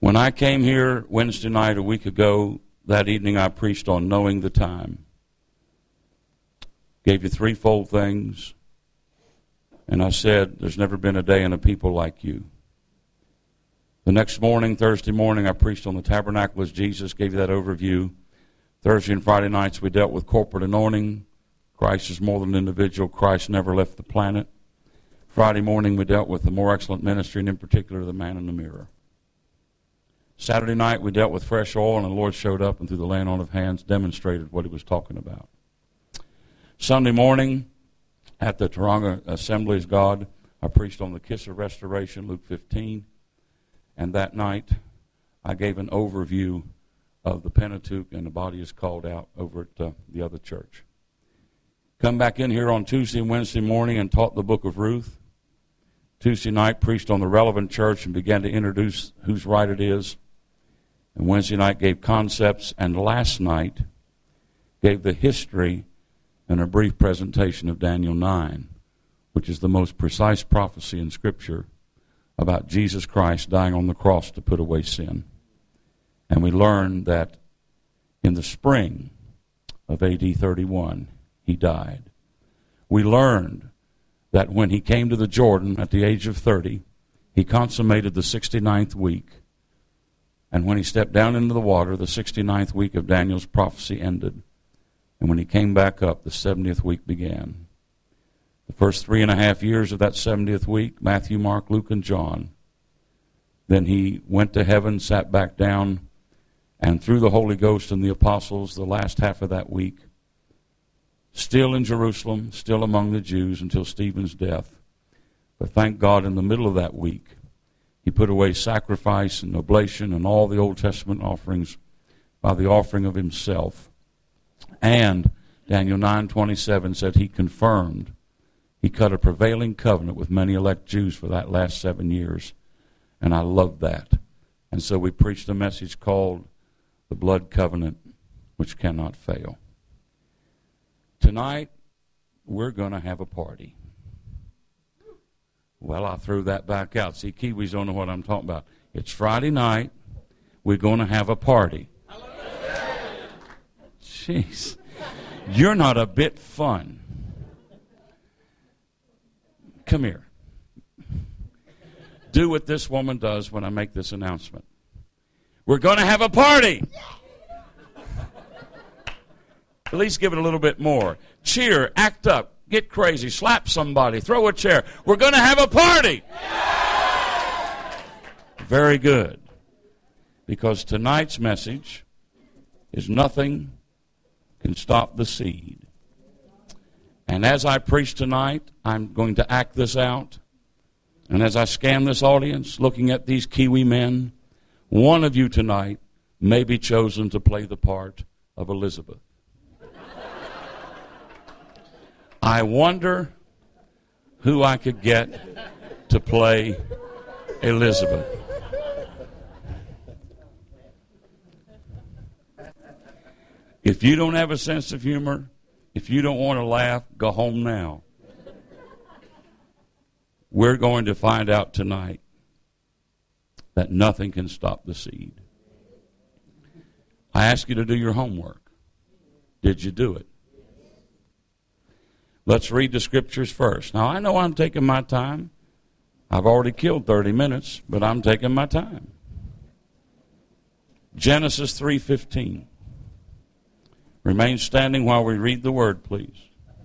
When I came here Wednesday night a week ago, that evening I preached on knowing the time. Gave you threefold things. And I said, there's never been a day and a people like you. The next morning, Thursday morning, I preached on the tabernacle as Jesus, gave you that overview. Thursday and Friday nights, we dealt with corporate anointing. Christ is more than an individual. Christ never left the planet. Friday morning, we dealt with the more excellent ministry, and in particular, the man in the mirror. Saturday night, we dealt with fresh oil, and the Lord showed up and through the laying on of hands demonstrated what he was talking about. Sunday morning, at the Taronga Assemblies of God, I preached on the kiss of restoration, Luke 15. And that night, I gave an overview of the Pentateuch, and the body is called out over at the other church. Come back in here on Tuesday and Wednesday morning and taught the book of Ruth. Tuesday night, preached on the relevant church and began to introduce whose right it is. And Wednesday night gave concepts, and last night gave the history and a brief presentation of Daniel 9, which is the most precise prophecy in Scripture about Jesus Christ dying on the cross to put away sin. And we learned that in the spring of AD 31, he died. We learned that when he came to the Jordan at the age of 30, he consummated the 69th week. And when he stepped down into the water, the 69th week of Daniel's prophecy ended. And when he came back up, the 70th week began. The first 3.5 years of that 70th week, Matthew, Mark, Luke, and John. Then he went to heaven, sat back down, and through the Holy Ghost and the apostles, the last half of that week, still in Jerusalem, still among the Jews until Stephen's death. But thank God in the middle of that week, he put away sacrifice and oblation and all the Old Testament offerings by the offering of himself. And Daniel 9:27 said he confirmed, he cut a prevailing covenant with many elect Jews for that last 7 years. And I love that. And so we preached a message called The Blood Covenant, Which Cannot Fail. Tonight, we're going to have a party. Well, I threw that back out. See, Kiwis don't know what I'm talking about. It's Friday night. We're going to have a party. Jeez. You're not a bit fun. Come here. Do what this woman does when I make this announcement. We're going to have a party. At least give it a little bit more. Cheer, act up, get crazy, slap somebody, throw a chair. We're going to have a party. Very good. Because tonight's message is nothing can stop the seed. And as I preach tonight, I'm going to act this out. And as I scan this audience, looking at these Kiwi men, one of you tonight may be chosen to play the part of Elizabeth. I wonder who I could get to play Elizabeth. If you don't have a sense of humor, if you don't want to laugh, go home now. We're going to find out tonight that nothing can stop the seed. I ask you to do your homework. Did you do it? Let's read the scriptures first. Now, I know I'm taking my time. I've already killed 30 minutes, but I'm taking my time. Genesis 3:15. Remain standing while we read the word, please.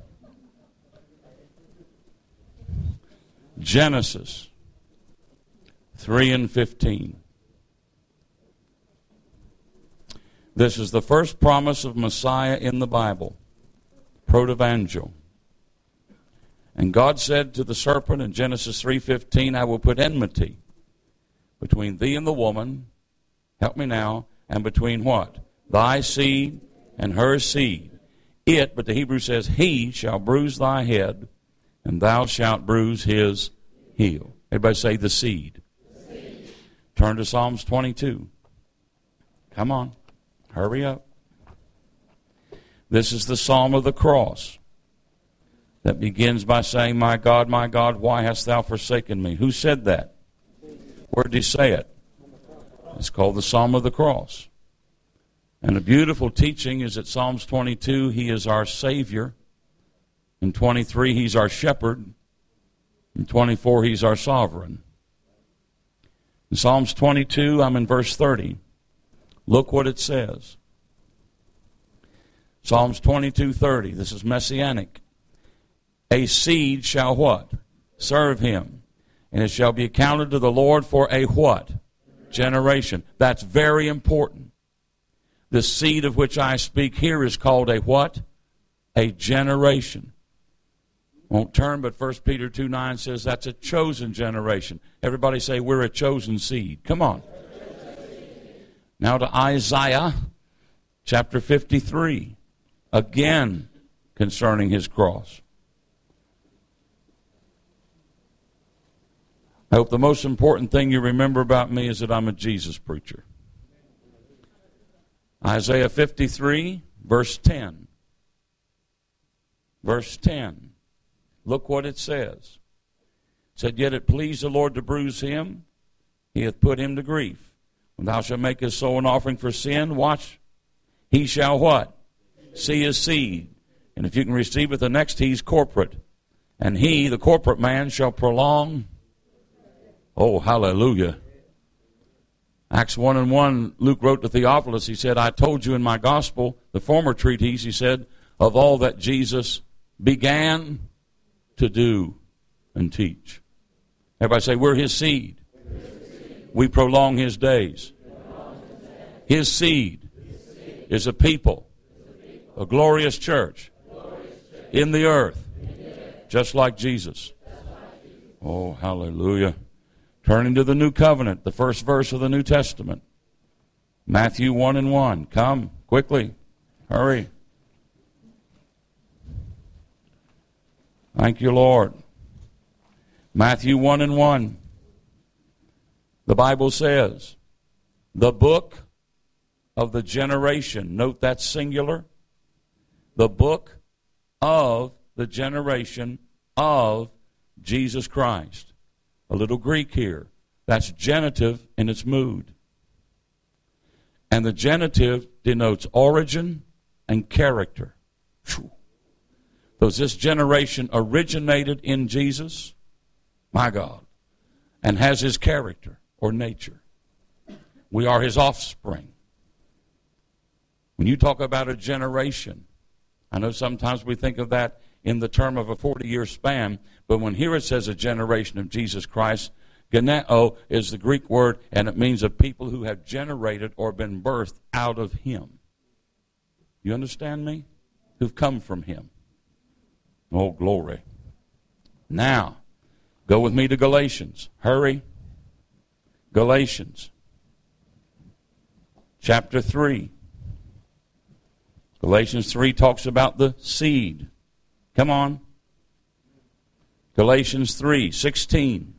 Genesis 3:15. This is the first promise of Messiah in the Bible, protevangel. And God said to the serpent in Genesis 3:15, I will put enmity between thee and the woman, help me now, and between what? Thy seed and her seed. It, but the Hebrew says, he shall bruise thy head, and thou shalt bruise his heel. Everybody say the seed. The seed. Turn to Psalms 22. Come on. Hurry up. This is the Psalm of the cross that begins by saying, my God, why hast thou forsaken me? Who said that? Where did he say it? It's called the Psalm of the Cross. And a beautiful teaching is that Psalms 22, He is our Savior. In 23, He's our Shepherd. In 24, He's our Sovereign. In Psalms 22, I'm in verse 30. Look what it says. Psalms 22:30. This is messianic. A seed shall what? Serve him. And it shall be accounted to the Lord for a what? Generation. That's very important. The seed of which I speak here is called a what? A generation. Won't turn, but 1 Peter 2:9 says that's a chosen generation. Everybody say, we're a chosen seed. Come on. Now to Isaiah chapter 53. Again, concerning his cross. I hope the most important thing you remember about me is that I'm a Jesus preacher. Isaiah 53, verse 10. Verse 10. Look what it says. It said, yet it pleased the Lord to bruise him. He hath put him to grief. When thou shalt make his soul an offering for sin, watch. He shall what? See his seed. And if you can receive it, the next he's corporate. And he, the corporate man, shall prolong. Oh, hallelujah. Acts 1:1, Luke wrote to Theophilus, he said, I told you in my gospel, the former treatise, he said, of all that Jesus began to do and teach. Everybody say, we're his seed. We prolong his days. His seed is a people, a glorious church in the earth, just like Jesus. Oh, hallelujah. Turning to the New Covenant, the first verse of the New Testament. Matthew 1:1. Come, quickly. Hurry. Thank you, Lord. Matthew 1:1. The Bible says, the book of the generation. Note that's singular. The book of the generation of Jesus Christ. A little Greek here. That's genitive in its mood. And the genitive denotes origin and character. Does this generation originated in Jesus? My God. And has his character or nature. We are his offspring. When you talk about a generation, I know sometimes we think of that in the term of a 40-year span, but when here it says a generation of Jesus Christ, geneo is the Greek word, and it means a people who have generated or been birthed out of him. You understand me? Who've come from him. Oh, glory. Now, go with me to Galatians. Hurry. Galatians. Chapter 3. Galatians 3 talks about the seed. Come on. Galatians 3:16.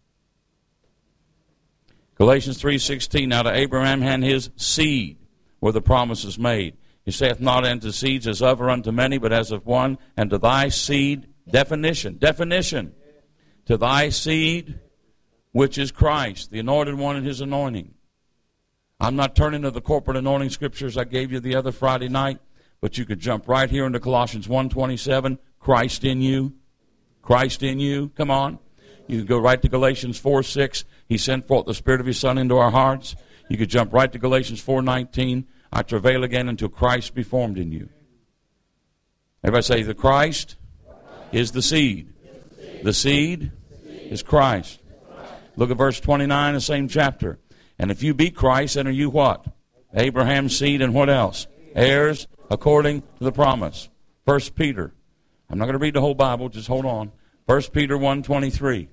Galatians 3:16. Now to Abraham and his seed were the promises made. He saith not unto seeds as of or unto many, but as of one, and to thy seed, definition. To thy seed, which is Christ, the anointed one and his anointing. I'm not turning to the corporate anointing scriptures I gave you the other Friday night, but you could jump right here into Colossians 1:27, Christ in you. Christ in you. Come on. You could go right to Galatians 4:6. He sent forth the Spirit of his Son into our hearts. You could jump right to Galatians 4:19. I travail again until Christ be formed in you. Everybody say, the Christ is the seed. The seed is Christ. Look at verse 29, the same chapter. And if you be Christ, then are you what? Abraham's seed and what else? Heirs according to the promise. 1 Peter. I'm not going to read the whole Bible, just hold on. 1 Peter 1:23.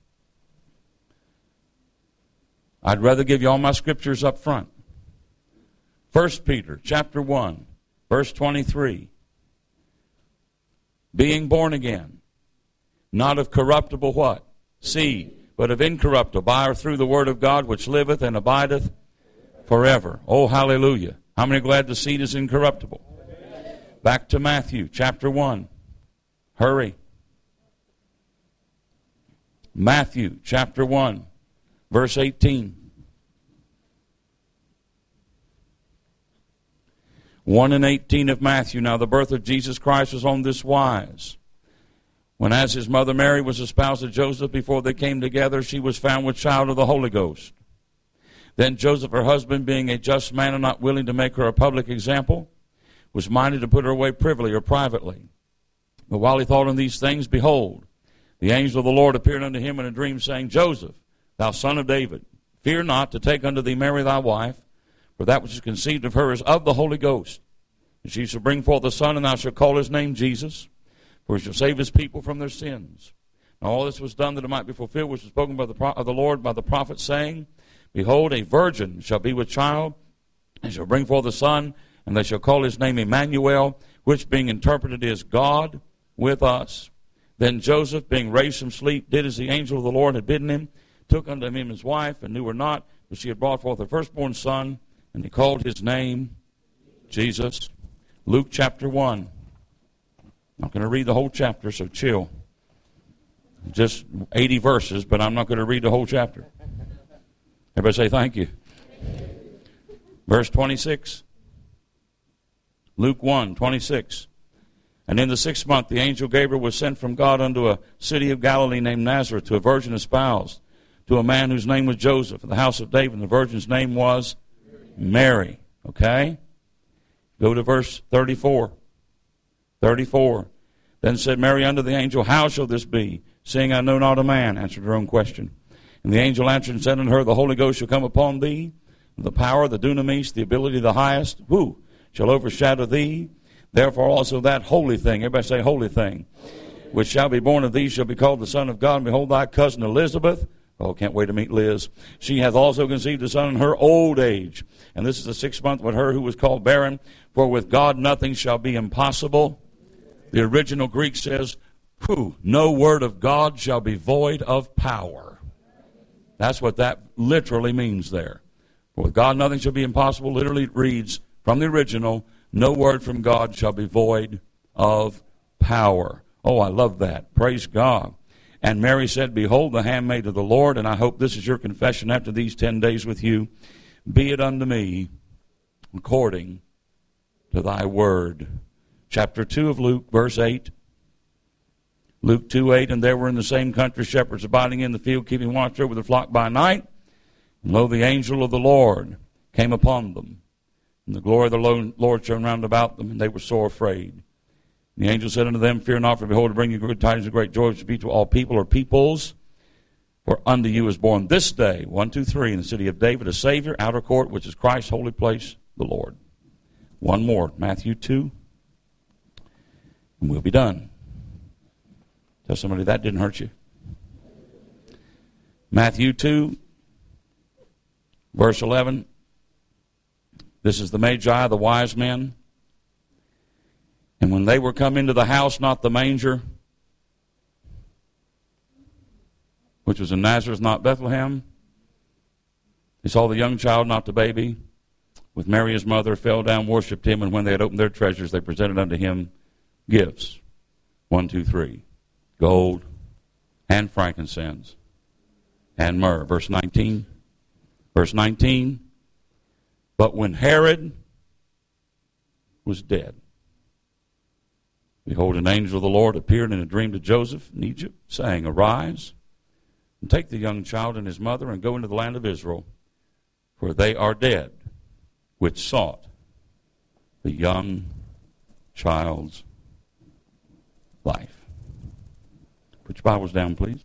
I'd rather give you all my scriptures up front. 1 Peter chapter 1, verse 23. Being born again, not of corruptible what? Seed, but of incorruptible, by or through the word of God, which liveth and abideth forever. Oh, hallelujah. How many are glad the seed is incorruptible? Back to Matthew chapter 1. Hurry. Matthew chapter 1, verse 18. 1 and 18 of Matthew. Now the birth of Jesus Christ was on this wise. When as his mother Mary was espoused to Joseph, before they came together, she was found with child of the Holy Ghost. Then Joseph, her husband, being a just man and not willing to make her a public example, was minded to put her away privily or privately. But while he thought on these things, behold, the angel of the Lord appeared unto him in a dream, saying, Joseph, thou son of David, fear not to take unto thee Mary thy wife, for that which is conceived of her is of the Holy Ghost. And she shall bring forth a son, and thou shalt call his name Jesus, for he shall save his people from their sins. And all this was done that it might be fulfilled, which was spoken by of the Lord by the prophet, saying, Behold, a virgin shall be with child, and shall bring forth a son, and they shall call his name Emmanuel, which being interpreted is God with us. Then Joseph, being raised from sleep, did as the angel of the Lord had bidden him, took unto him his wife, and knew her not, for she had brought forth her firstborn son, and he called his name Jesus. Luke chapter 1. I'm not going to read the whole chapter, so chill. Just 80 verses, but I'm not going to read the whole chapter. Everybody say thank you. Verse 26. Luke 1:26. And in the 6th month the angel Gabriel was sent from God unto a city of Galilee named Nazareth, to a virgin espoused to a man whose name was Joseph, of the house of David, and the virgin's name was Mary. Okay? Go to verse 34. 34. Then said Mary unto the angel, How shall this be, seeing I know not a man? Answered her own question. And the angel answered and said unto her, The Holy Ghost shall come upon thee, and the power, the dunamis, the ability of the highest, shall overshadow thee. Therefore also that holy thing, everybody say holy thing, which shall be born of thee shall be called the Son of God. And behold, thy cousin Elizabeth, can't wait to meet Liz, she hath also conceived a son in her old age. And this is the 6th month with her who was called barren. For with God nothing shall be impossible. The original Greek says, no word of God shall be void of power. That's what that literally means there. For with God nothing shall be impossible. Literally reads from the original, no word from God shall be void of power. Oh, I love that. Praise God. And Mary said, Behold the handmaid of the Lord, and I hope this is your confession after these 10 days with you. Be it unto me according to thy word. Chapter 2 of Luke, verse 8. Luke 2:8, and there were in the same country shepherds abiding in the field, keeping watch over the flock by night. And lo, the angel of the Lord came upon them. And the glory of the Lord shone round about them, and they were sore afraid. And the angel said unto them, Fear not, for behold, to bring you good tidings of great joy, which shall be to all people or peoples. For unto you is born this day, 1, 2, 3, in the city of David, a Savior, outer court, which is Christ's holy place, the Lord. One more, Matthew 2, and we'll be done. Tell somebody that didn't hurt you. Matthew 2, verse 11. This is the Magi, the wise men. And when they were come into the house, not the manger, which was in Nazareth, not Bethlehem, they saw the young child, not the baby, with Mary his mother, fell down, worshipped him, and when they had opened their treasures, they presented unto him gifts. 1, 2, 3. Gold and frankincense and myrrh. Verse 19. Verse 19. But when Herod was dead, behold, an angel of the Lord appeared in a dream to Joseph in Egypt, saying, Arise, and take the young child and his mother, and go into the land of Israel, for they are dead, which sought the young child's life. Put your Bibles down, please.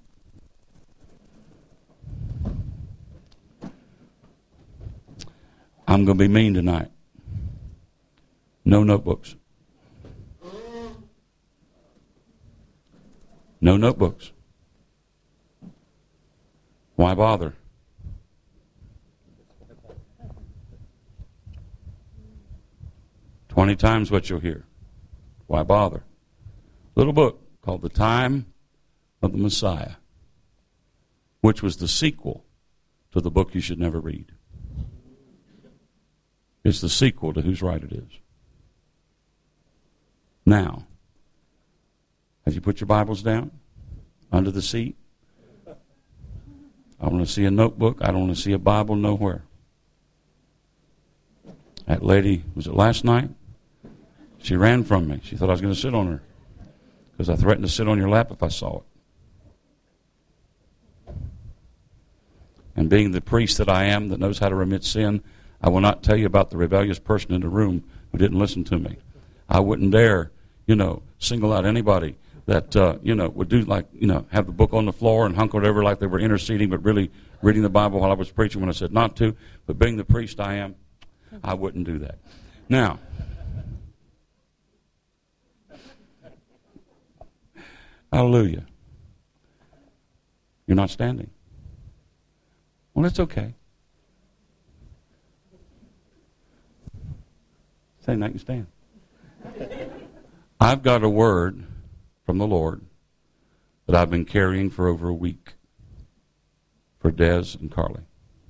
I'm going to be mean tonight. No notebooks. No notebooks. Why bother? "20 times what you'll hear. Why bother? Little book called The Time of the Messiah, which was the sequel to the book you should never read. It's the sequel to Whose Right It Is. Now, as you put your Bibles down under the seat, I want to see a notebook. I don't want to see a Bible nowhere. That lady, was it last night? She ran from me. She thought I was going to sit on her because I threatened to sit on your lap if I saw it. And being the priest that I am that knows how to remit sin, I will not tell you about the rebellious person in the room who didn't listen to me. I wouldn't dare, single out anybody that, would do like, have the book on the floor and hunkered over like they were interceding, but really reading the Bible while I was preaching when I said not to. But being the priest I am, I wouldn't do that. Now, hallelujah. You're not standing. Well, it's okay. Say, now you can stand. I've got a word from the Lord that I've been carrying for over a week for Des and Carly.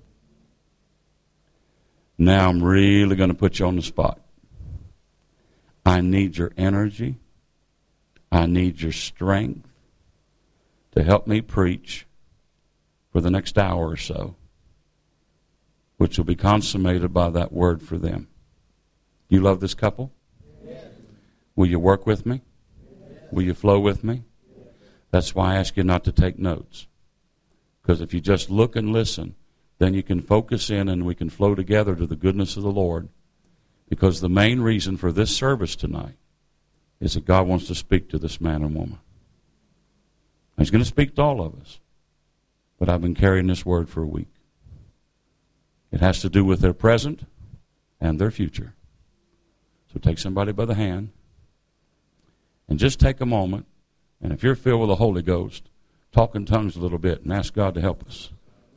Now I'm really going to put you on the spot. I need your energy. I need your strength to help me preach for the next hour or so, which will be consummated by that word for them. You love this couple? Yes. Will you work with me? Yes. Will you flow with me? Yes. That's why I ask you not to take notes. Because if you just look and listen, then you can focus in and we can flow together to the goodness of the Lord. Because the main reason for this service tonight is that God wants to speak to this man and woman. He's going to speak to all of us. But I've been carrying this word for a week. It has to do with their present and their future. So take somebody by the hand and just take a moment. And if you're filled with the Holy Ghost, talk in tongues a little bit and ask God to help us.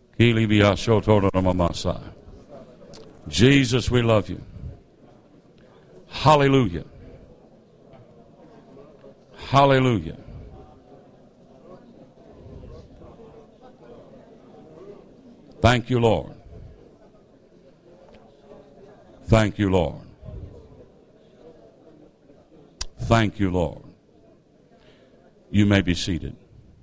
Jesus, we love you. Hallelujah. Hallelujah. Thank you, Lord. Thank you, Lord. Thank you, Lord. You may be seated.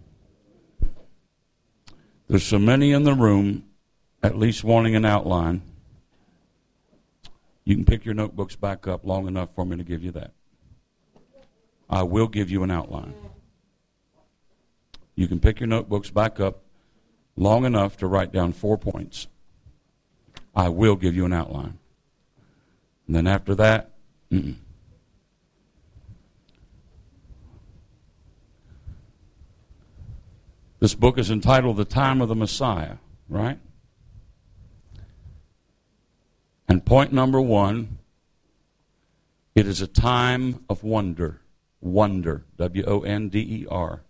There's so many in the room, at least wanting an outline. You can pick your notebooks back up long enough for me to give you that. I will give you an outline. You can pick your notebooks back up long enough to write down 4 points. I will give you an outline. And then after that, This book is entitled The Time of the Messiah, right? And point number 1, it is a time of wonder. Wonder, W-O-N-D-E-R.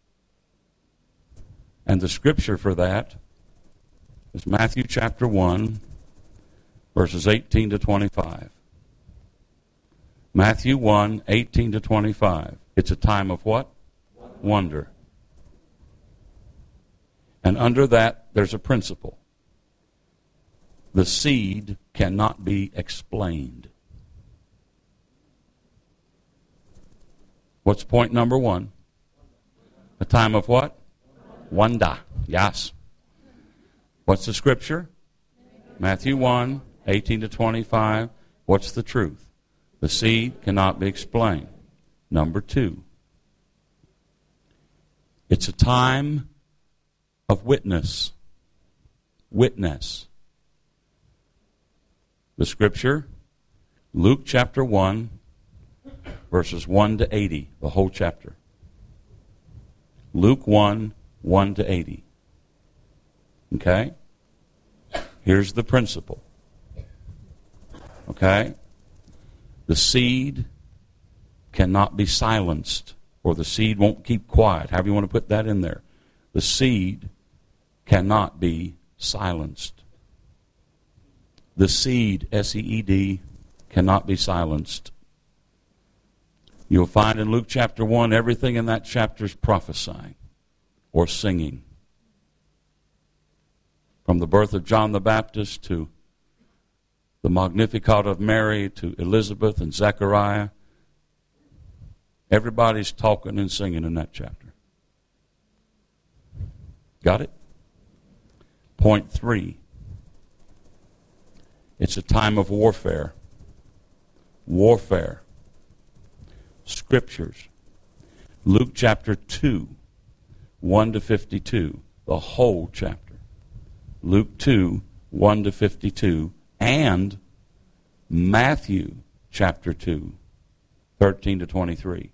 And the scripture for that is Matthew chapter 1, verses 18 to 25. Matthew 1, 18 to 25. It's a time of what? Wonder. And under that, there's a principle. The seed cannot be explained. What's point number 1? A time of what? Wonder. Yes. What's the scripture? Matthew 1, 18 to 25. What's the truth? The seed cannot be explained. Number 2. It's a time of witness. Witness. The scripture, Luke chapter 1, verses 1 to 80, the whole chapter. Luke 1, 1 to 80. Okay? Here's the principle. Okay? The seed cannot be silenced, or the seed won't keep quiet. However you want to put that in there. The seed cannot be silenced. The seed, S-E-E-D, cannot be silenced. You'll find in Luke chapter 1, everything in that chapter is prophesying or singing. From the birth of John the Baptist to the Magnificat of Mary to Elizabeth and Zechariah, everybody's talking and singing in that chapter. Got it? Point 3. It's a time of warfare. Warfare. Scriptures. Luke chapter 2, 1 to 52, the whole chapter. Luke 2, 1 to 52, and Matthew chapter 2, 13 to 23.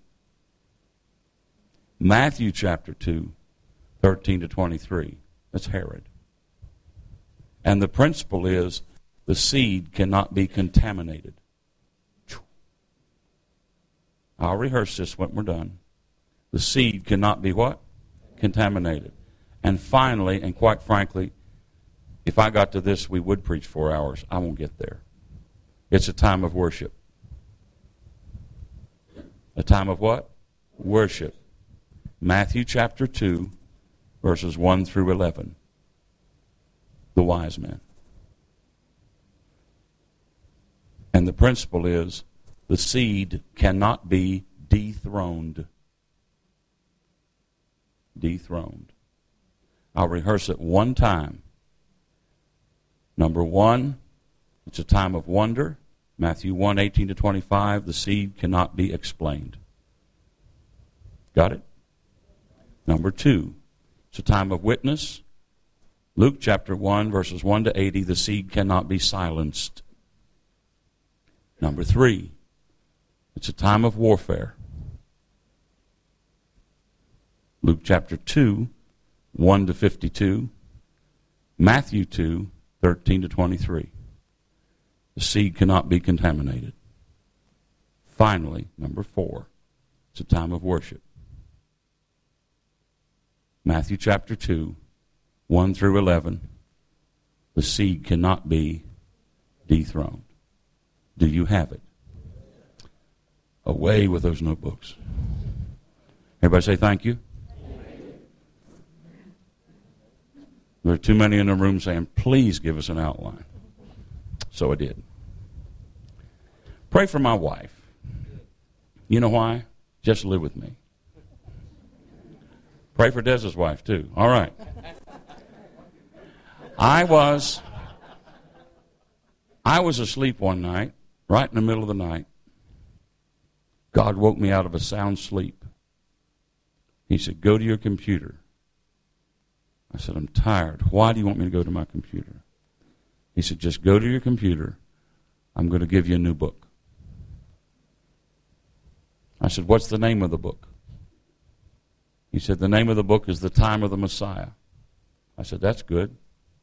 Matthew chapter 2, 13 to 23. That's Herod. And the principle is the seed cannot be contaminated. I'll rehearse this when we're done. The seed cannot be what? Contaminated. And finally, and quite frankly, if I got to this, we would preach 4 hours. I won't get there. It's a time of worship. A time of what? Worship. Matthew chapter 2, verses 1 through 11. The wise men. And the principle is the seed cannot be dethroned. Dethroned. I'll rehearse it one time. Number one, it's a time of wonder. Matthew 1, 18 to 25, the seed cannot be explained. Got it? Number two, it's a time of witness. Luke chapter 1, verses 1 to 80, the seed cannot be silenced. Number three, it's a time of warfare. Luke chapter 2, 1 to 52. Matthew 2, 13 to 23. The seed cannot be contaminated. Finally, number four, it's a time of worship. Matthew chapter 2, 1 through 11. The seed cannot be dethroned. Do you have it? Away with those notebooks. Everybody say thank you. There are too many in the room saying, please give us an outline. So I did. Pray for my wife. You know why? Just live with me. Pray for Dez's wife, too. All right. I was asleep one night, right in the middle of the night. God woke me out of a sound sleep. He said, go to your computer. I said, I'm tired. Why do you want me to go to my computer? He said, just go to your computer. I'm going to give you a new book. I said, what's the name of the book? He said, the name of the book is The Time of the Messiah. I said, that's good.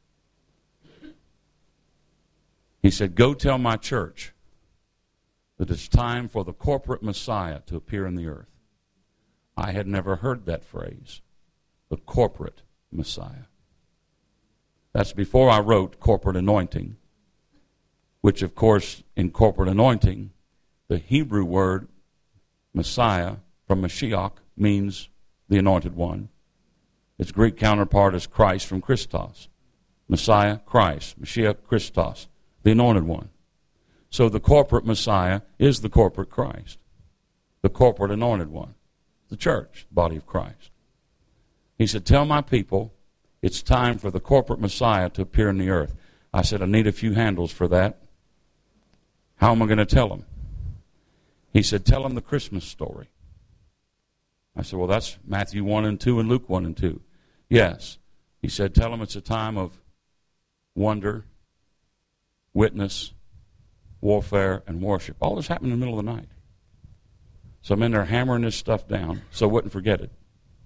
He said, go tell my church that it's time for the corporate Messiah to appear in the earth. I had never heard that phrase, the corporate Messiah. That's before I wrote corporate anointing, which, of course, in corporate anointing, the Hebrew word Messiah from Mashiach means the anointed one. Its Greek counterpart is Christ from Christos. Messiah, Christ. Mashiach, Christos. The anointed one. So the corporate Messiah is the corporate Christ. The corporate anointed one. The church, the body of Christ. He said, tell my people it's time for the corporate Messiah to appear in the earth. I said, I need a few handles for that. How am I going to tell them? He said, tell them the Christmas story. I said, well, that's Matthew 1 and 2 and Luke 1 and 2. Yes. He said, tell them it's a time of wonder, witness, warfare, and worship. All this happened in the middle of the night. So I'm in there hammering this stuff down so I wouldn't forget it.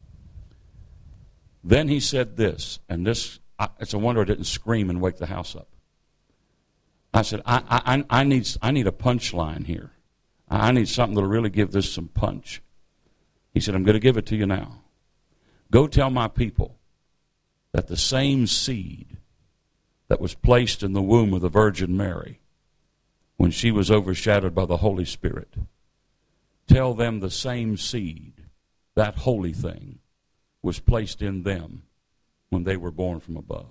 Then he said this, and this, it's a wonder I didn't scream and wake the house up. I said, I need a punchline here. I need something that'll really give this some punch. He said, I'm going to give it to you now. Go tell my people that the same seed that was placed in the womb of the Virgin Mary when she was overshadowed by the Holy Spirit, tell them the same seed, that holy thing, was placed in them when they were born from above.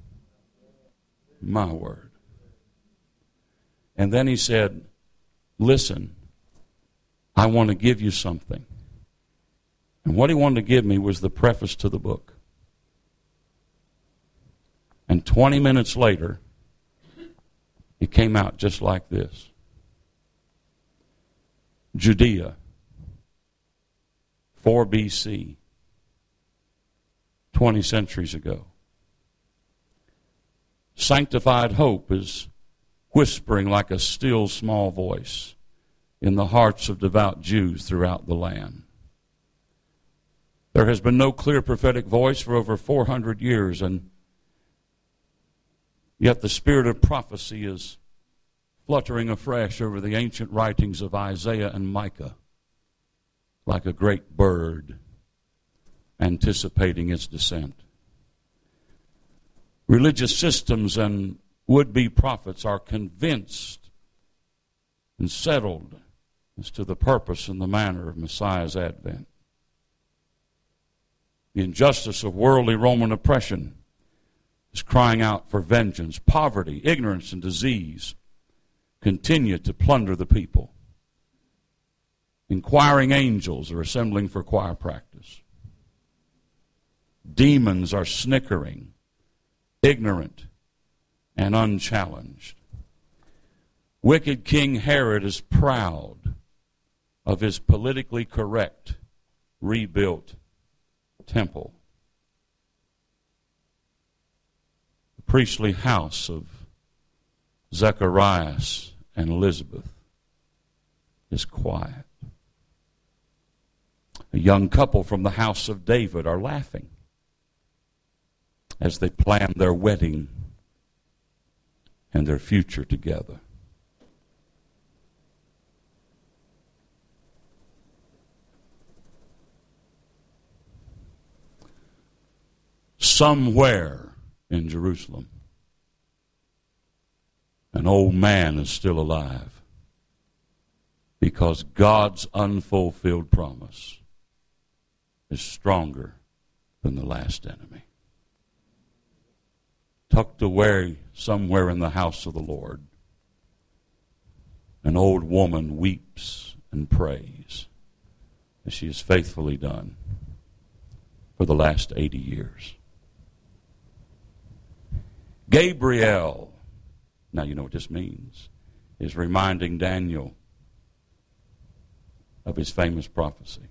My word. And then he said, listen, I want to give you something. And what he wanted to give me was the preface to the book. And 20 minutes later, it came out just like this. Judea, 4 BC, 20 centuries ago. Sanctified hope is whispering like a still small voice in the hearts of devout Jews throughout the land. There has been no clear prophetic voice for over 400 years, and yet the spirit of prophecy is fluttering afresh over the ancient writings of Isaiah and Micah like a great bird anticipating its descent. Religious systems and would-be prophets are convinced and settled as to the purpose and the manner of Messiah's advent. The injustice of worldly Roman oppression is crying out for vengeance. Poverty, ignorance, and disease continue to plunder the people. Inquiring angels are assembling for choir practice. Demons are snickering, ignorant and unchallenged. Wicked King Herod is proud of his politically correct, rebuilt temple. The priestly house of Zacharias and Elizabeth is quiet. A young couple from the house of David are laughing as they plan their wedding and their future together. Somewhere in Jerusalem, an old man is still alive because God's unfulfilled promise is stronger than the last enemy. Tucked away somewhere in the house of the Lord, an old woman weeps and prays as she has faithfully done for the last 80 years. Gabriel, now you know what this means, is reminding Daniel of his famous prophecy.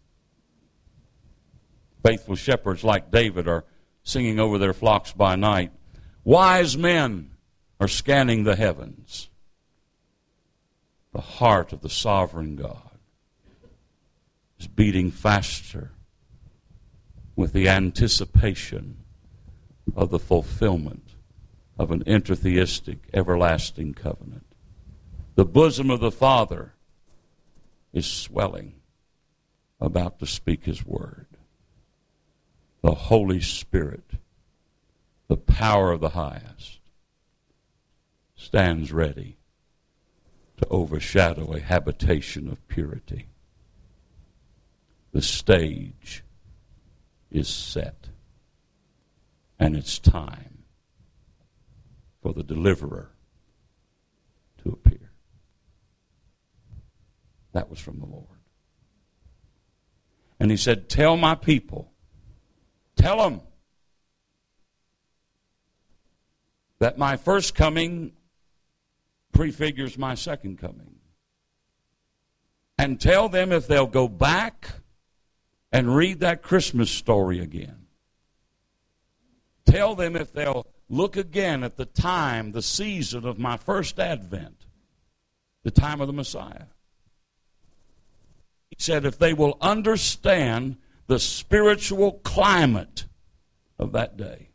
Faithful shepherds like David are singing over their flocks by night. Wise men are scanning the heavens. The heart of the sovereign God is beating faster with the anticipation of the fulfillment of an intertheistic, everlasting covenant. The bosom of the Father is swelling, about to speak His word. The Holy Spirit, the power of the highest, stands ready to overshadow a habitation of purity. The stage is set, and it's time for the deliverer to appear. That was from the Lord. And He said, tell my people, tell them that my first coming prefigures my second coming. And tell them if they'll go back and read that Christmas story again. Tell them if they'll look again at the time, the season of my first advent, the time of the Messiah. He said if they will understand the spiritual climate of that day,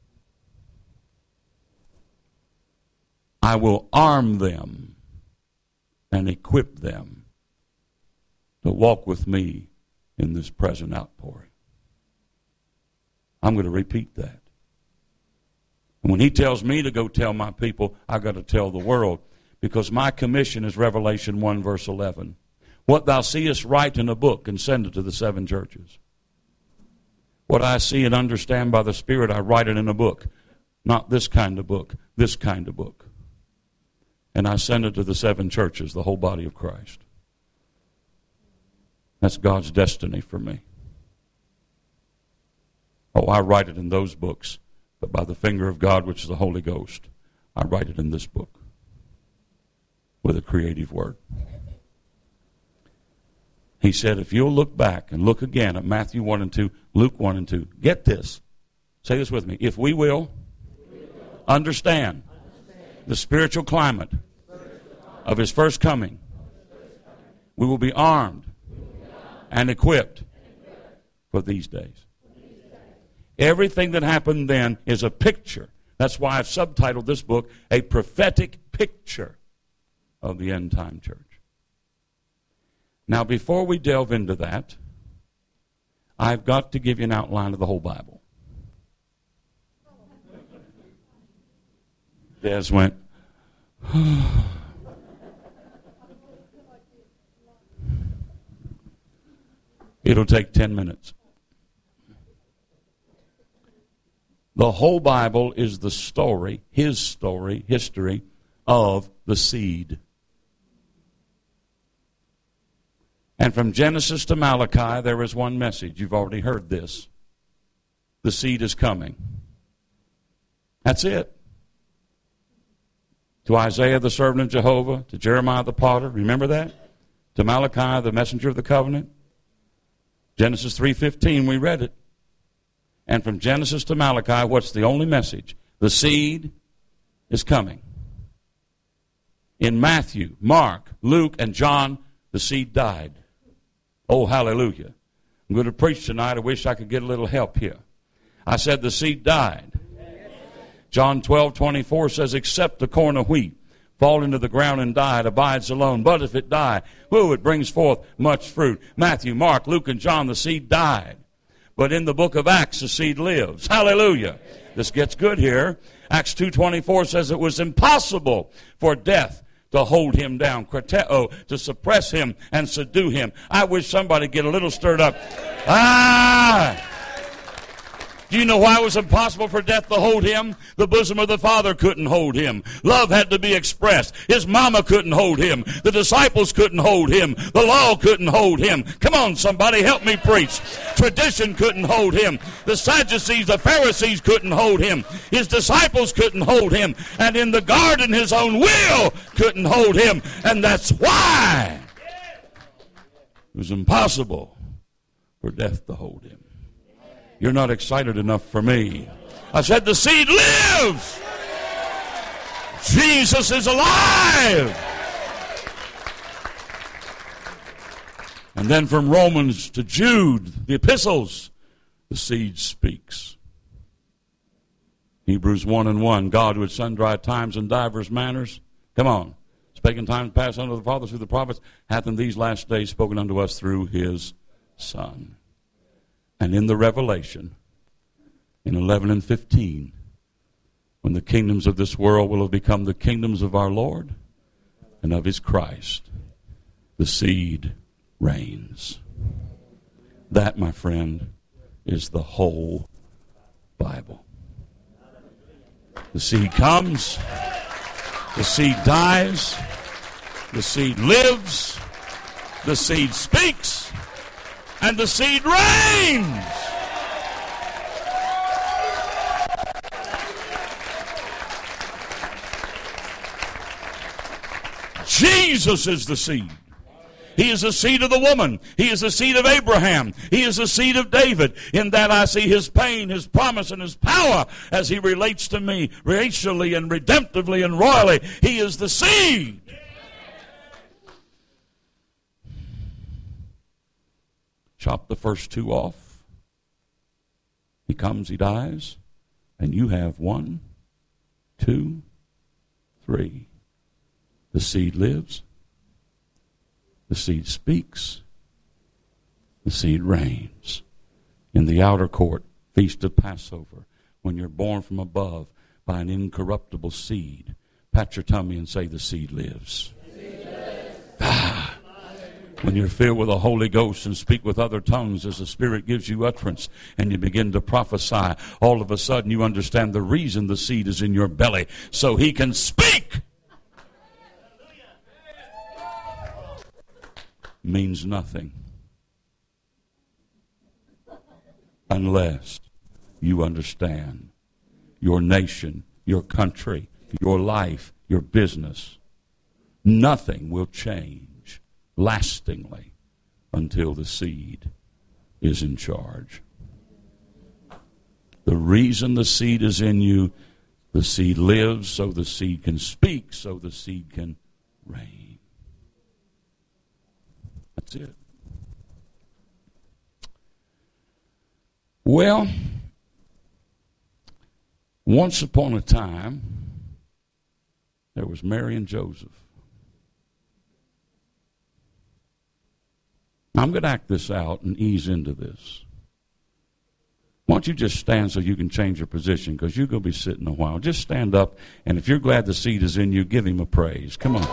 I will arm them and equip them to walk with me in this present outpouring. I'm going to repeat that. And when He tells me to go tell my people, I've got to tell the world, because my commission is Revelation 1 verse 11. What thou seest, write in a book and send it to the 7 churches. What I see and understand by the Spirit, I write it in a book. Not this kind of book, this kind of book. And I send it to the 7 churches, the whole body of Christ. That's God's destiny for me. Oh, I write it in those books, but by the finger of God, which is the Holy Ghost, I write it in this book with a creative word. He said, if you'll look back and look again at Matthew 1 and 2, Luke 1 and 2, get this. Say this with me. If we will understand the spiritual climate of his first coming, we will be armed and equipped for these days. Everything that happened then is a picture. That's why I've subtitled this book, A Prophetic Picture of the End Time Church. Now, before we delve into that, I've got to give you an outline of the whole Bible. Des went, it'll take 10 minutes. The whole Bible is the story, his story, history of the seed. And from Genesis to Malachi, there is one message. You've already heard this. The seed is coming. That's it. To Isaiah, the servant of Jehovah, to Jeremiah the potter, remember that? To Malachi, the messenger of the covenant. Genesis 3:15, we read it. And from Genesis to Malachi, what's the only message? The seed is coming. In Matthew, Mark, Luke, and John, the seed died. Oh, hallelujah. I'm going to preach tonight. I wish I could get a little help here. I said the seed died. John 12:24 says, except the corn of wheat fall into the ground and die, it abides alone. But if it die, it brings forth much fruit. Matthew, Mark, Luke, and John, the seed died. But in the book of Acts, the seed lives. Hallelujah. This gets good here. Acts 2:24 says it was impossible for death to hold him down, krateo, to suppress him and subdue him. I wish somebody get a little stirred up. Do you know why it was impossible for death to hold him? The bosom of the Father couldn't hold him. Love had to be expressed. His mama couldn't hold him. The disciples couldn't hold him. The law couldn't hold him. Come on, somebody, help me preach. Tradition couldn't hold him. The Sadducees, the Pharisees couldn't hold him. His disciples couldn't hold him. And in the garden, his own will couldn't hold him. And that's why it was impossible for death to hold him. You're not excited enough for me. I said the seed lives. Jesus is alive. And then from Romans to Jude, the epistles, the seed speaks. Hebrews 1:1, God who at sundry times and divers manners, come on, spake in times past unto the fathers through the prophets, hath in these last days spoken unto us through his Son. And in the Revelation, in 11 and 15, when the kingdoms of this world will have become the kingdoms of our Lord and of his Christ, the seed reigns. That, my friend, is the whole Bible. The seed comes, the seed dies, the seed lives, the seed speaks, and the seed reigns. Jesus is the seed. He is the seed of the woman. He is the seed of Abraham. He is the seed of David. In that I see his pain, his promise, and his power as he relates to me racially and redemptively and royally. He is the seed. Chop the first two off. He comes, he dies, and you have 1, 2, 3. The seed lives. The seed speaks. The seed reigns. In the outer court, feast of Passover, when you're born from above by an incorruptible seed, pat your tummy and say, the seed lives. When you're filled with the Holy Ghost and speak with other tongues as the Spirit gives you utterance and you begin to prophesy, all of a sudden you understand the reason the seed is in your belly, so he can speak. Means nothing unless you understand your nation, your country, your life, your business. Nothing will change lastingly until the seed is in charge. The reason the seed is in you, the seed lives so the seed can speak, so the seed can reign. That's it. Well, once upon a time, there was Mary and Joseph. I'm going to act this out and ease into this. Why don't you just stand so you can change your position, because you're going to be sitting a while. Just stand up, and if you're glad the seed is in you, give him a praise. Come on.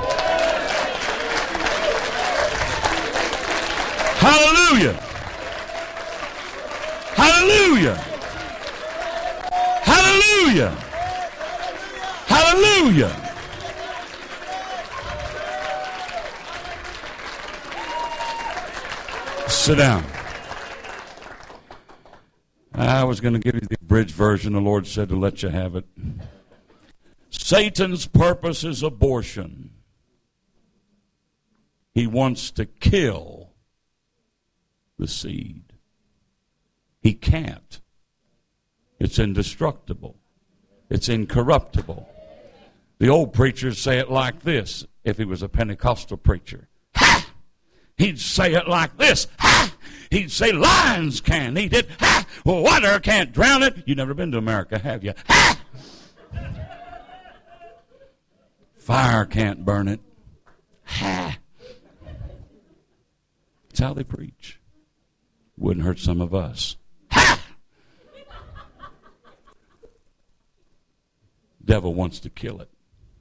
Hallelujah. Hallelujah. Hallelujah. Hallelujah. Sit down. I was going to give you the abridged version. The Lord said to let you have it. Satan's purpose is abortion. He wants to kill the seed. He can't. It's indestructible. It's incorruptible. The old preachers say it like this, if he was a Pentecostal preacher. Ha! He'd say it like this. Ha! He'd say lions can't eat it. Ha! Well, water can't drown it. You've never been to America, have you? Ha! Fire can't burn it. Ha! That's how they preach. Wouldn't hurt some of us. Ha! Devil wants to kill it.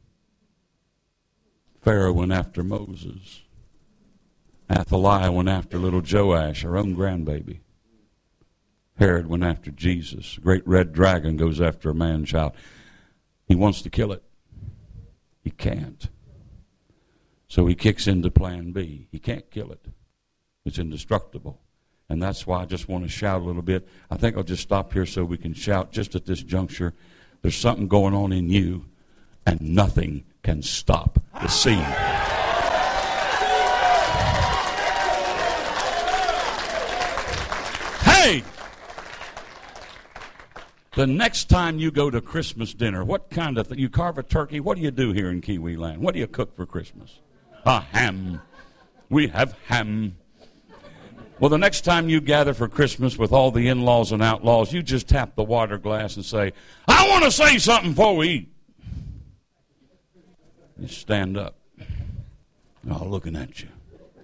Pharaoh went after Moses. Athaliah went after little Joash, her own grandbaby. Herod went after Jesus. The great red dragon goes after a man-child. He wants to kill it. He can't. So he kicks into plan B. He can't kill it. It's indestructible. And that's why I just want to shout a little bit. I think I'll just stop here so we can shout just at this juncture. There's something going on in you, and nothing can stop the seed. Hey! The next time you go to Christmas dinner, what kind of thing? You carve a turkey? What do you do here in Kiwi land? What do you cook for Christmas? A ham. We have ham. Well, the next time you gather for Christmas with all the in-laws and outlaws, you just tap the water glass and say, I want to say something before we eat. You stand up. They're all looking at you.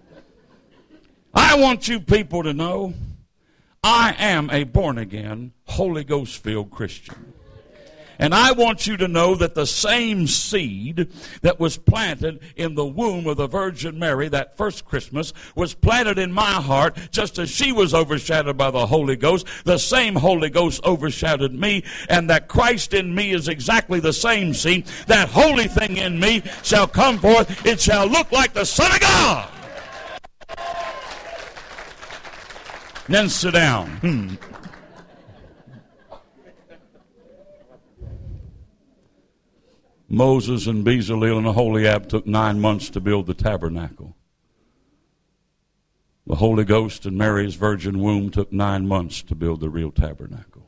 I want you people to know I am a born-again, Holy Ghost-filled Christian. And I want you to know that the same seed that was planted in the womb of the Virgin Mary that first Christmas was planted in my heart just as she was overshadowed by the Holy Ghost. The same Holy Ghost overshadowed me, and that Christ in me is exactly the same seed. That holy thing in me shall come forth. It shall look like the Son of God. Then sit down. Moses and Bezalel and Aholiab took 9 months to build the tabernacle. The Holy Ghost and Mary's virgin womb took 9 months to build the real tabernacle.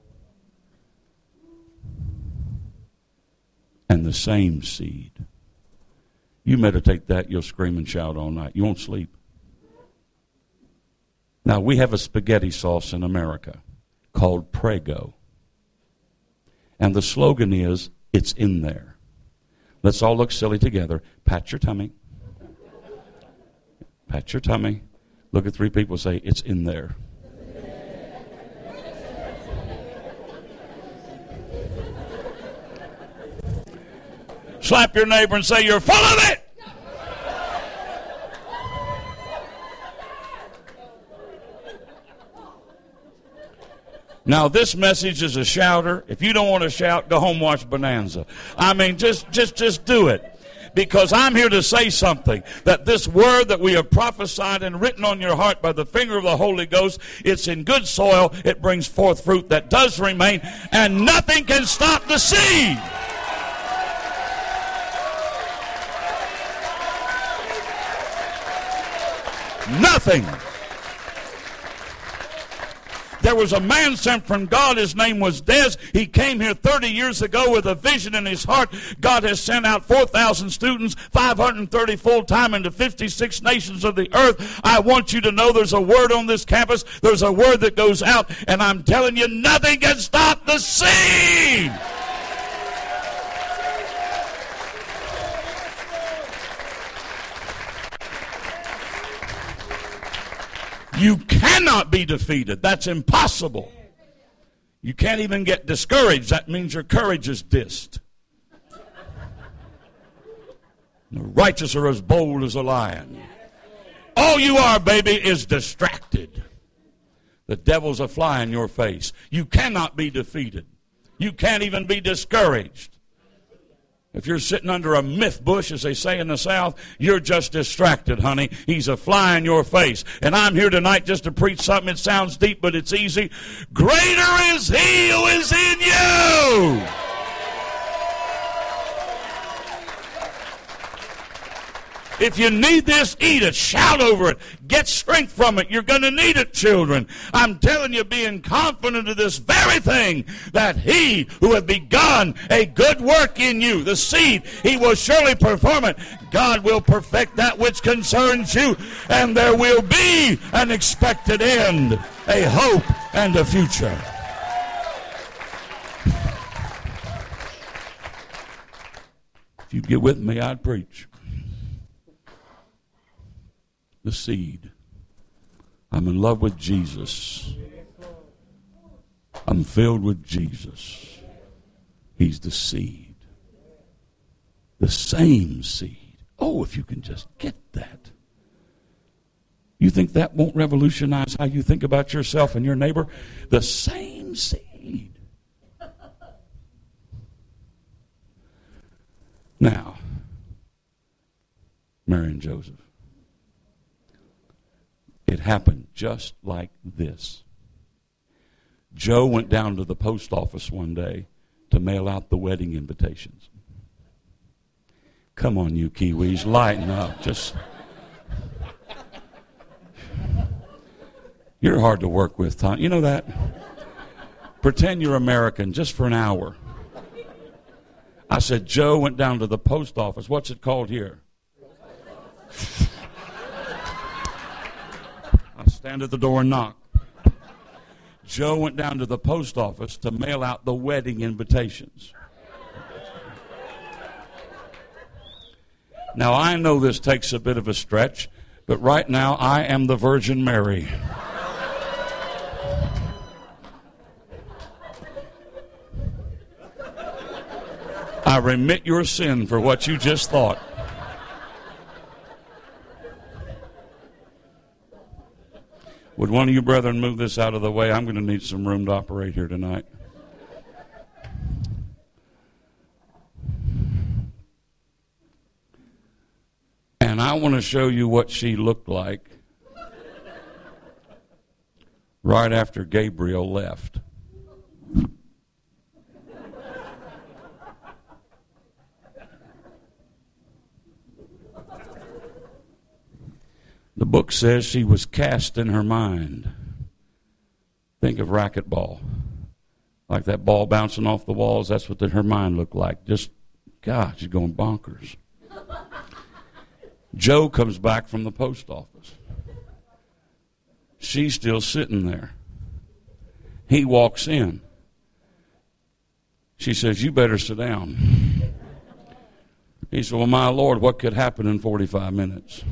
And the same seed. You meditate that, you'll scream and shout all night. You won't sleep. Now, we have a spaghetti sauce in America called Prego. And the slogan is, it's in there. Let's all look silly together. Pat your tummy. Pat your tummy. Look at 3 people, say, it's in there. Slap your neighbor and say, you're full of it. Now, this message is a shouter. If you don't want to shout, go home, watch Bonanza. I mean, just do it. Because I'm here to say something, that this word that we have prophesied and written on your heart by the finger of the Holy Ghost, it's in good soil, it brings forth fruit that does remain, and nothing can stop the seed. Nothing There was a man sent from God. His name was Des. He came here 30 years ago with a vision in his heart. God has sent out 4,000 students, 530 full-time into 56 nations of the earth. I want you to know there's a word on this campus. There's a word that goes out, and I'm telling you, nothing can stop the seed. You cannot be defeated. That's impossible. You can't even get discouraged. That means your courage is dissed. The righteous are as bold as a lion. All you are, baby, is distracted. The devil's a fly in your face. You cannot be defeated. You can't even be discouraged. If you're sitting under a myth bush, as they say in the South, you're just distracted, honey. He's a fly in your face. And I'm here tonight just to preach something. It sounds deep, but it's easy. Greater is He who is in you. If you need this, eat it. Shout over it. Get strength from it. You're going to need it, children. I'm telling you, being confident of this very thing, that He who hath begun a good work in you, the seed, He will surely perform it. God will perfect that which concerns you, and there will be an expected end, a hope, and a future. If you'd get with me, I'd preach. The seed. I'm in love with Jesus. I'm filled with Jesus. He's the seed. The same seed. Oh, if you can just get that. You think that won't revolutionize how you think about yourself and your neighbor? The same seed. Now, Mary and Joseph. It happened just like this. Joe went down to the post office one day to mail out the wedding invitations. Come on, you Kiwis, lighten up. You're hard to work with, Tom. You know that? Pretend you're American just for an hour. I said, Joe went down to the post office. What's it called here? Stand at the door and knock. Joe went down to the post office to mail out the wedding invitations. Now, I know this takes a bit of a stretch, but right now I am the Virgin Mary. I remit your sin for what you just thought. Would one of you brethren move this out of the way? I'm going to need some room to operate here tonight. And I want to show you what she looked like right after Gabriel left. The book says she was cast in her mind. Think of racquetball. Like that ball bouncing off the walls, that's what her mind looked like. Just, God, she's going bonkers. Joe comes back from the post office. She's still sitting there. He walks in. She says, you better sit down. He said, well, my Lord, what could happen in 45 minutes?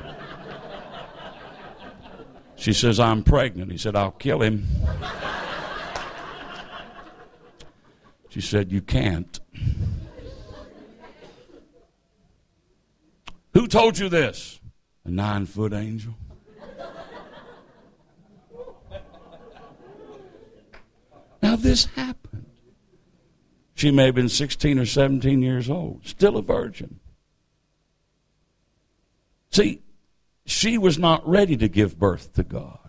She says, I'm pregnant. He said, I'll kill him. She said, you can't. Who told you this? A 9-foot angel. Now this happened. She may have been 16 or 17 years old, still a virgin. See, she was not ready to give birth to God.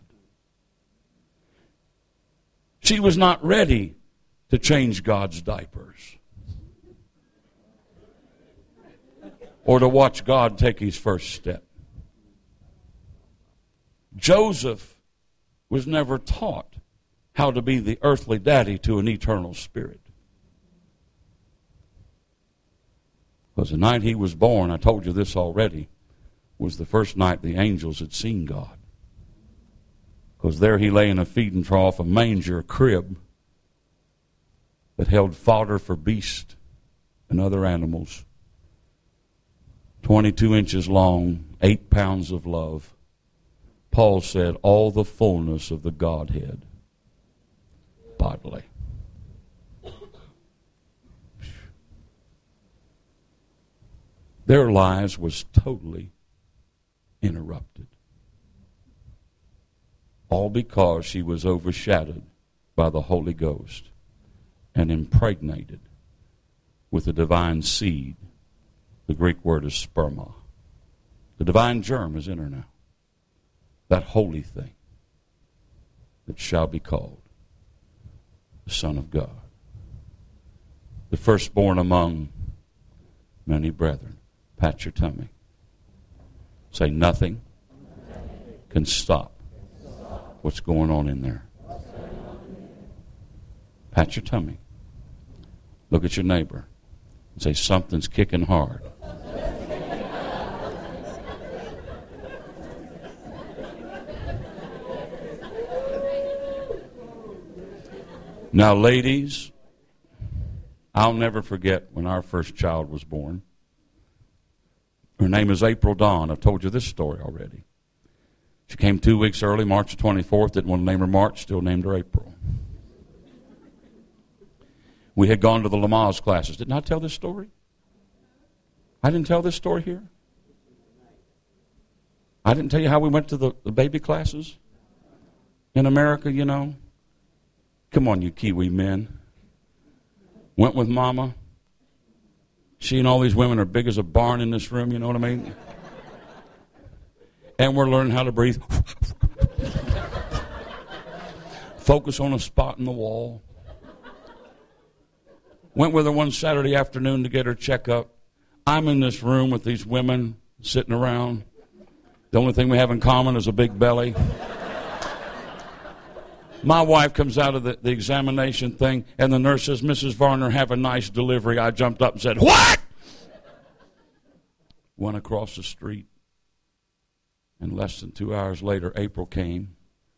She was not ready to change God's diapers or to watch God take His first step. Joseph was never taught how to be the earthly daddy to an eternal spirit. Because the night he was born, I told you this already, was the first night the angels had seen God. Because there he lay in a feeding trough, a manger, a crib that held fodder for beasts and other animals. 22 inches long, 8 pounds of love. Paul said, all the fullness of the Godhead bodily. Their lives was totally interrupted. All because she was overshadowed by the Holy Ghost and impregnated with the divine seed. The Greek word is sperma. The divine germ is in her now. That holy thing that shall be called the Son of God. The firstborn among many brethren. Pat your tummy. Say, nothing can stop what's going on in there. Pat your tummy. Look at your neighbor and say, something's kicking hard. Now, ladies, I'll never forget when our first child was born. Her name is April Dawn. I've told you this story already. She came 2 weeks early, March the 24th. Didn't want to name her March, still named her April. We had gone to the Lamaze classes. Didn't I tell this story? I didn't tell this story here? I didn't tell you how we went to the baby classes in America, you know? Come on, you Kiwi men. Went with Mama. She and all these women are big as a barn in this room, you know what I mean? And we're learning how to breathe. Focus on a spot in the wall. Went with her one Saturday afternoon to get her checkup. I'm in this room with these women sitting around. The only thing we have in common is a big belly. My wife comes out of the examination thing, and the nurse says, Mrs. Varner, have a nice delivery. I jumped up and said, what? Went across the street. And less than 2 hours later, April came.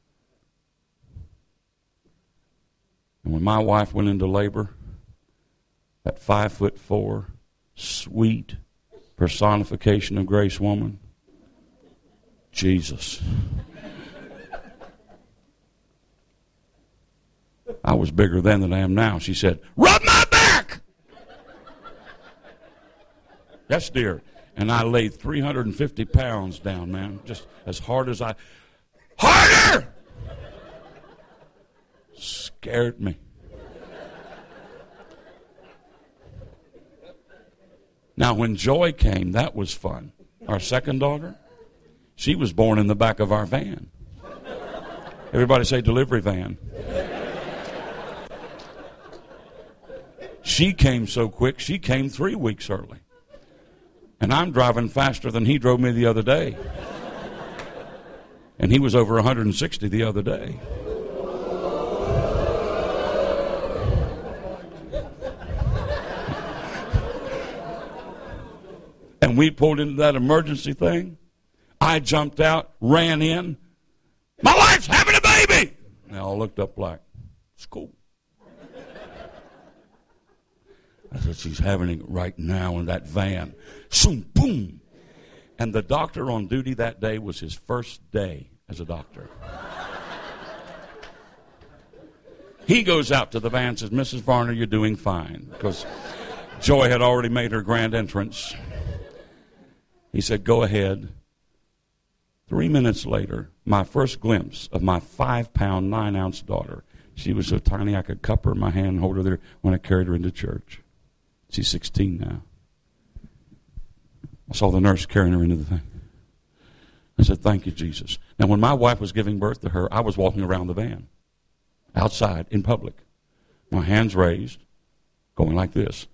And when my wife went into labor, that 5'4", sweet personification of grace woman, Jesus. I was bigger then than I am now. She said, rub my back! Yes, dear. And I laid 350 pounds down, man, just as hard as I... Harder! Scared me. Now, when Joy came, that was fun. Our second daughter, she was born in the back of our van. Everybody say delivery van. She came so quick, she came 3 weeks early. And I'm driving faster than he drove me the other day. And he was over 160 the other day. And we pulled into that emergency thing. I jumped out, ran in. My wife's having a baby! They all looked up like, it's cool. I said, she's having it right now in that van. Zoom, boom. And the doctor on duty that day was his first day as a doctor. He goes out to the van and says, Mrs. Varner, you're doing fine. Because Joy had already made her grand entrance. He said, go ahead. 3 minutes later, my first glimpse of my 5-pound, 9-ounce daughter. She was so tiny I could cup her in my hand and hold her there when I carried her into church. She's 16 now. I saw the nurse carrying her into the thing. I said, thank you, Jesus. Now, when my wife was giving birth to her, I was walking around the van, outside, in public. My hands raised, going like this.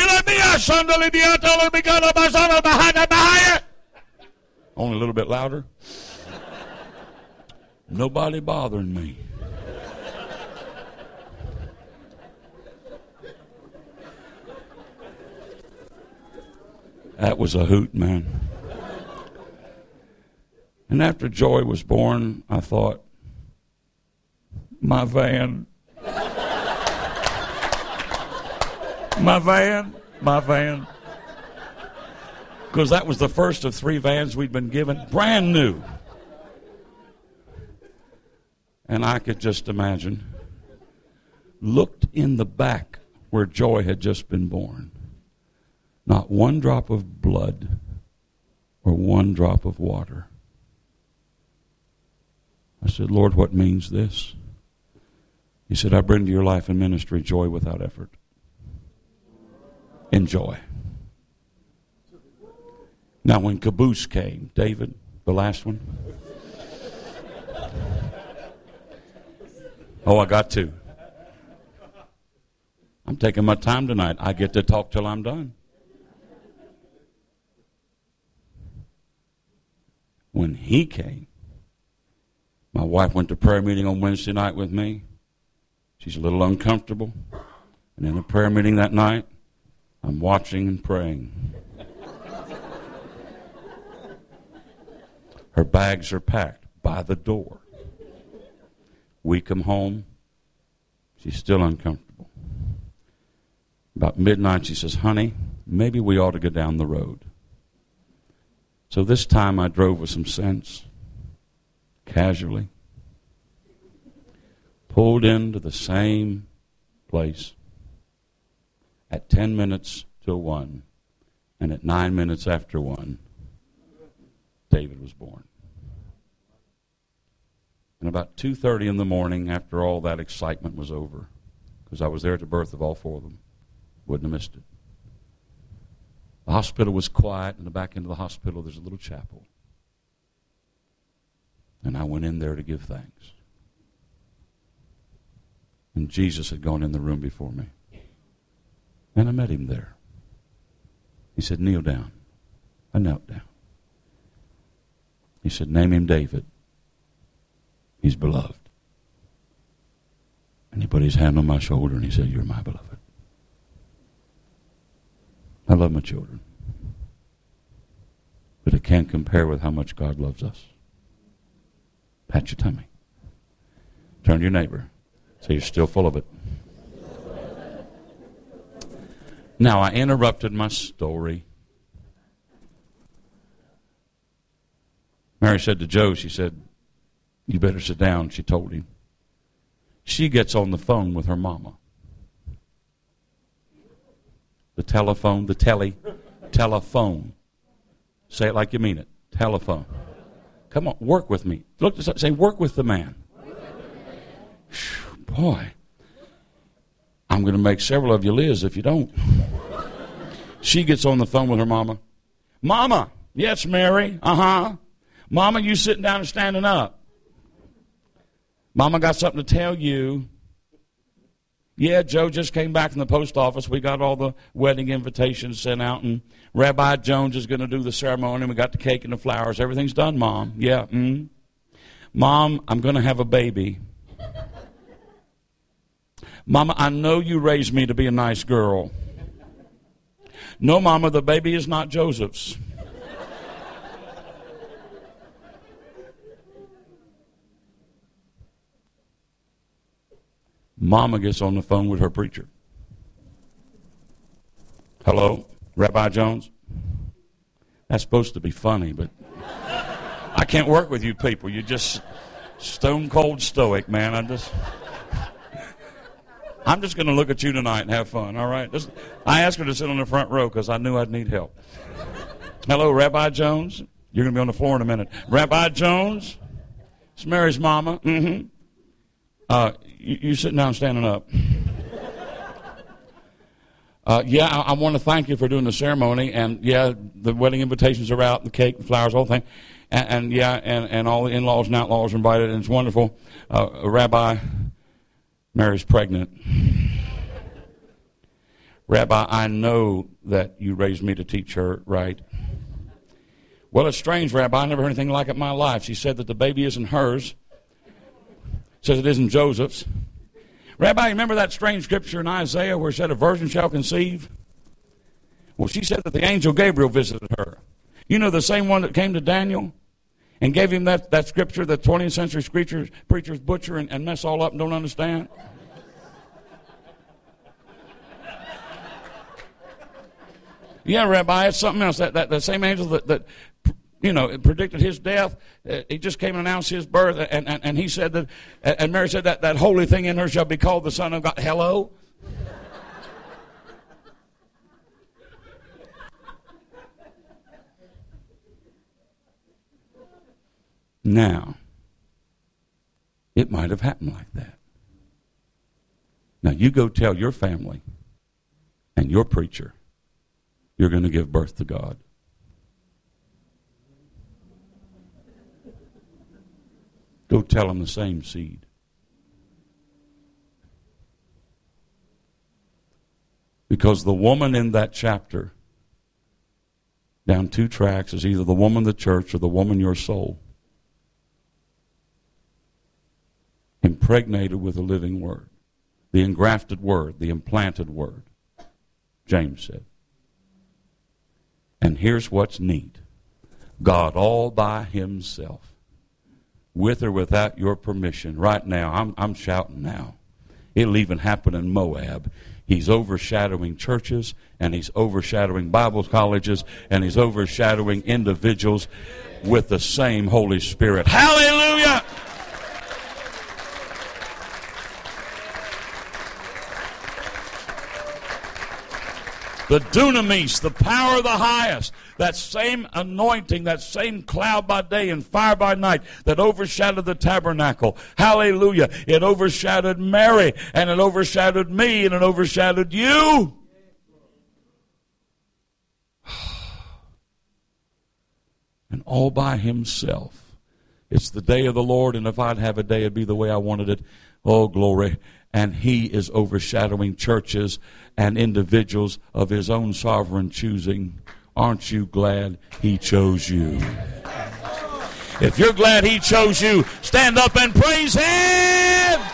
Only a little bit louder. Nobody bothering me. That was a hoot, man. And after Joy was born, I thought, my van. My van. Because that was the first of 3 vans we'd been given, brand new. And I could just imagine, looked in the back where Joy had just been born. Not one drop of blood or one drop of water. I said, Lord, what means this? He said, I bring to your life and ministry joy without effort. Enjoy. Now, when Caboose came, David, the last one. Oh, I got to. I'm taking my time tonight. I get to talk till I'm done. When he came, my wife went to prayer meeting on Wednesday night with me. She's a little uncomfortable. And in the prayer meeting that night, I'm watching and praying. Her bags are packed by the door. We come home. She's still uncomfortable. About midnight, she says, honey, maybe we ought to go down the road. So this time I drove with some sense, casually, pulled into the same place at 10 minutes to 1, and at 9 minutes after 1, David was born. And about 2:30 in the morning, after all that excitement was over, because I was there at the birth of all 4 of them, wouldn't have missed it. The hospital was quiet. In the back end of the hospital, there's a little chapel. And I went in there to give thanks. And Jesus had gone in the room before me. And I met him there. He said, kneel down. I knelt down. He said, name him David. He's beloved. And he put his hand on my shoulder and he said, you're my beloved. I love my children. But it can't compare with how much God loves us. Pat your tummy. Turn to your neighbor. Say you're still full of it. Now, I interrupted my story. Mary said to Joe, she said, you better sit down, she told him. She gets on the phone with her mama. The telephone, telephone. Say it like you mean it. Telephone. Come on, work with me. Look, say, work with the man. Boy, I'm going to make several of you Liz if you don't. She gets on the phone with her mama. Mama, yes, Mary, Mama, you sitting down and standing up. Mama got something to tell you. Yeah, Joe just came back from the post office. We got all the wedding invitations sent out, and Rabbi Jones is going to do the ceremony. We got the cake and the flowers. Everything's done, Mom. Yeah. Mom, I'm going to have a baby. Mama, I know you raised me to be a nice girl. No, Mama, the baby is not Joseph's. Mama gets on the phone with her preacher. Hello, Rabbi Jones? That's supposed to be funny, but I can't work with you people. You're just stone cold stoic, man. I'm just going to look at you tonight and have fun, all right? I asked her to sit on the front row because I knew I'd need help. Hello, Rabbi Jones? You're going to be on the floor in a minute. Rabbi Jones? It's Mary's mama. You sitting down standing up. I want to thank you for doing the ceremony. And, yeah, the wedding invitations are out, the cake, the flowers, the whole thing. And all the in-laws and outlaws are invited, and it's wonderful. Rabbi, Mary's pregnant. Rabbi, I know that you raised me to teach her right. Well, it's strange, Rabbi. I never heard anything like it in my life. She said that the baby isn't hers. Says it isn't Joseph's. Rabbi, remember that strange scripture in Isaiah where it said a virgin shall conceive? Well, she said that the angel Gabriel visited her. You know, the same one that came to Daniel and gave him that scripture that 20th century preachers butcher and mess all up and don't understand? Yeah, Rabbi, it's something else. That same angel that predicted his death, he just came and announced his birth, and he said that, and Mary said that holy thing in her shall be called the Son of God. Hello? Now, it might have happened like that. Now, you go tell your family and your preacher you're going to give birth to God. Go tell them the same seed. Because the woman in that chapter, down 2 tracks, is either the woman of the church or the woman your soul. Impregnated with a living word. The engrafted word, the implanted word, James said. And here's what's neat. God all by himself, with or without your permission, right now, I'm shouting now. It'll even happen in Moab. He's overshadowing churches, and he's overshadowing Bible colleges, and he's overshadowing individuals with the same Holy Spirit. Hallelujah! The dunamis, the power of the highest, that same anointing, that same cloud by day and fire by night that overshadowed the tabernacle. Hallelujah. It overshadowed Mary, and it overshadowed me, and it overshadowed you. And all by himself. It's the day of the Lord, and if I'd have a day, it'd be the way I wanted it. Oh, glory. And he is overshadowing churches and individuals of his own sovereign choosing. Aren't you glad he chose you? If you're glad he chose you, stand up and praise him!